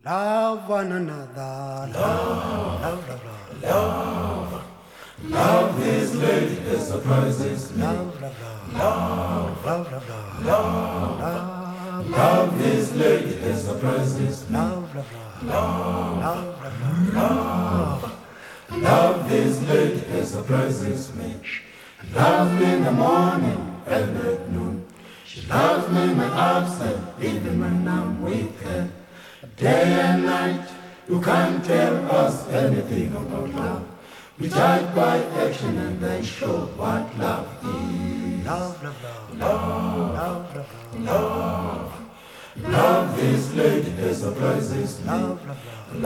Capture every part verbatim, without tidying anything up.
Love one another. Love, love, love, love. Love, love this lady, the surprises me. Love, love, love, love, love, love, love. Love this lady, the surprises me. Love, love, love, love, love, love. Love this lady, the surprises me. She loves me in the morning and at noon. She loves me in my absence, even when I'm with her. Day and night, you can't tell us anything about love. We judge by action and they show what love is. Love, love, love, love, love, love, Love, love this lady, the surprises me. love, love,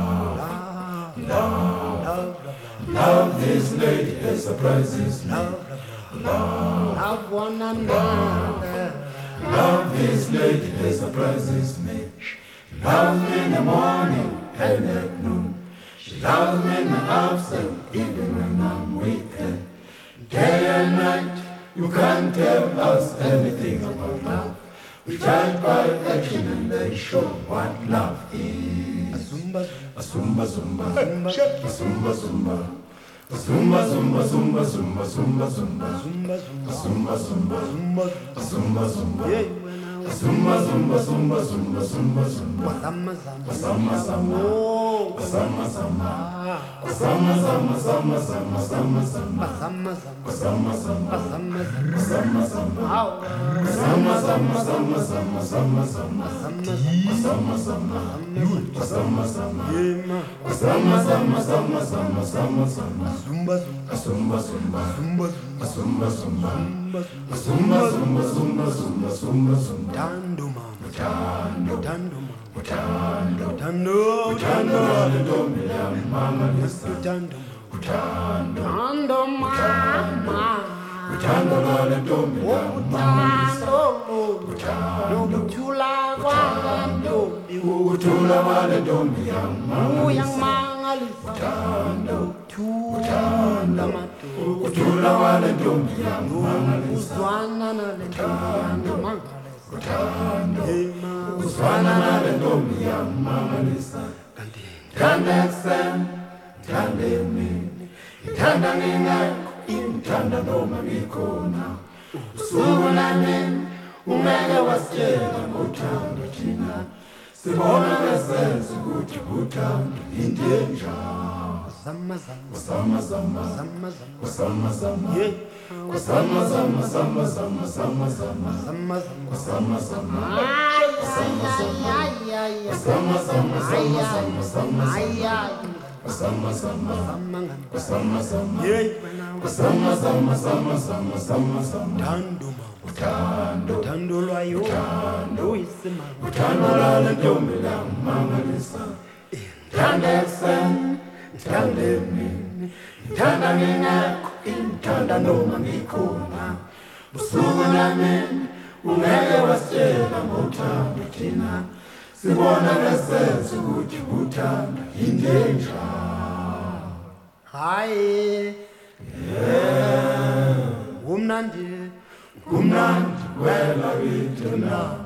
love, Love, love, love, love this lady, the surprises me. love, love, love, love one another. Love this lady, the surprises me. She loves me in the morning and at noon. She loves me in my absence, even when I'm with her. Day and night, you can't tell us anything about love. We judge by action and they show what love is. Zumba, A zumba zumba, zumba, a zumba zumba, a zumba zumba zumba zumba zumba zumba, zumba, a zumba, zumba zumba, zumba, a zumba zumba. yeah, when I A was zumba zumba zumba zumba zumba zumba. Zama, zama, Zama zama. oh, Zama zama. ah, Zama zama zama zama zama zama. zama, zama, Zama zama. zama, zama, Zama zama. ow, Zama zama zama zama zama zama. zama, Zama zama. Zama zama. yeah, ma, Zama zama zama zama zama zama. zumba, zumba, Zumba zumba. zumba, Zumba zumba. zumba, Zumba zumba zumba zumba zumba zumba. tando, mama, Tando. tando, mama, Tando. tando, Tando wale ndombi ya mama Lisa. tando, Tando. tando, mama, Tando wale ndombi ya mama Lisa. tando, nokuthula kwantombi, Utula wale ndombi ya mama Lisa. uyangimangalisa, nokuthula madolo, Utula wale ndombi ya mama Lisa. uzwana nale ntombi yangimangalisa, Tando. hey, ma, Uzwana nale ndombi ya mama Lisa. kanti, Thanda kusem, thanda emini. Ithanda ngingekho, imthanda noma ngikhona. Usuku lami ungeke wasitshela ngothando thina. Sibona ngesenzo ukuthi uthando into enjalo. zama, zama, Zama zama, zama, zama, zama zama. yeah, Zama zama zama zama zama zama. zama, zama, Zama zama. ay, ay, ay, ay, ay, Zama zama zama zama zama. ay, ay, Zama zama. zama, ngani, Zama zama. yeah, wena, Zama zama zama zama zama zama. thando, mama, Uthando, thando lwayo, luyisimanga, uthando lale ntombi la mama Lisa. Thanda ekuseni, thanda emini. Thanda ngingekho, imthanda noma ngikhona. Usuku namini ungeke wasitshela ngothando thina. Sibona ngesenzo ukuthi uthando into enjalo. hayi, umnandi, Kumnandi wela kithi na.